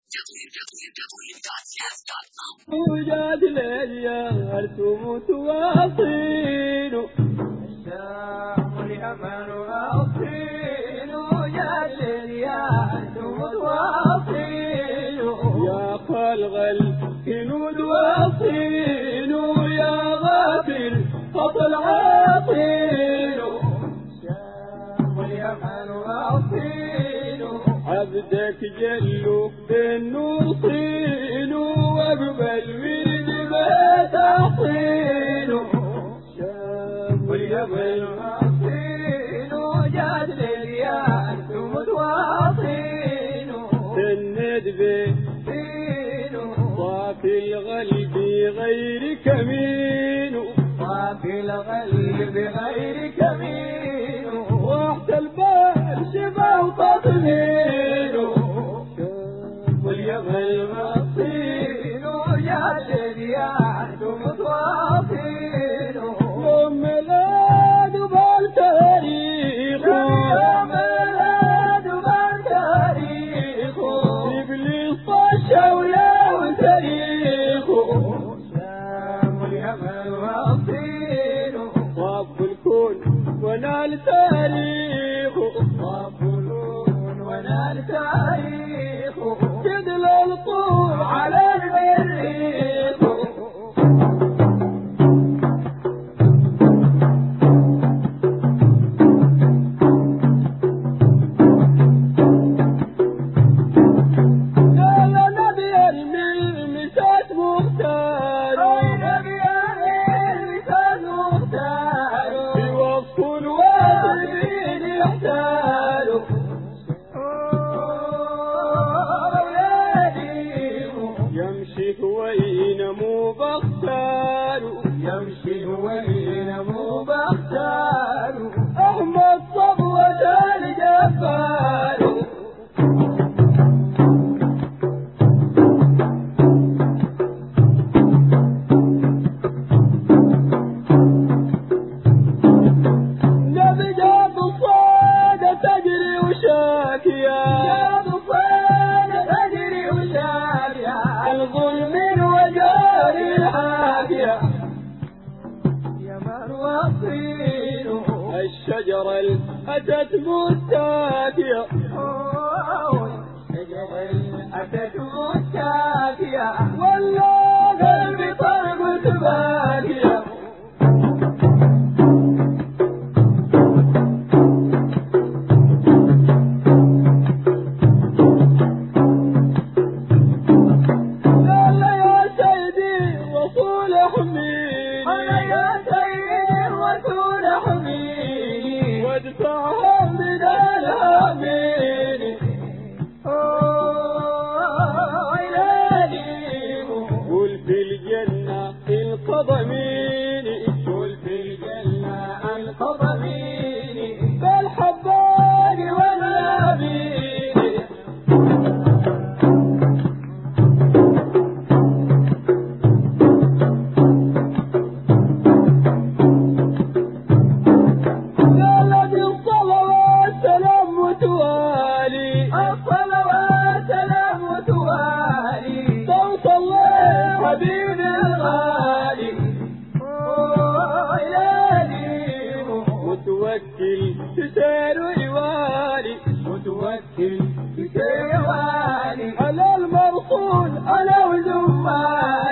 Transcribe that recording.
وجاد ليالي متواصين الشام واليمن واصين وجاد ليالي متواصين يا خلق الجنود واصين يا غافل فضل عاصين الشام واليمن واصين عبدك جلو بالنور صين واقبل ورد ما تحصين الشام واليمن واصين وجاد للياس متواصين سند بين صافي القلب غير كمين صافي القلب غير كمين وقت البال شفا وتطمين واليمن واصين وجاد الياس متواصين يوم ميلاد بالتاريخ يوم ميلاد بالتاريخ إبليس طشة ويا وتاريخه الشام واليمن واصين رب الكون ونال تاريخه رب الكون ونال تاريخه جدل الطور على المريخ قال نبي المسات مختار نبي المسات مختار بوصف الواصفين يحتال يمشي وين مو بختار يمشي وين مو بختار أحمد صبوة الجبار نبي جاب الصيدة تجري وشاكية جاب الصيدة تجري وشاكية الظلم وجاري الحاكية يمن واصين الشجرة أتت مستاكية الشجرة أتت مستاكية والله قلبي طرقت باكية وادفعهم من الهامين قول في الجنة القضمين قول في الجنة القضمين بالحبان واليابين الصلوات سلام وتوالي توصل الله حبيب الغالي متوكل تسير ويوالي متوكل تسير ويوالي على المرسول على وزمالي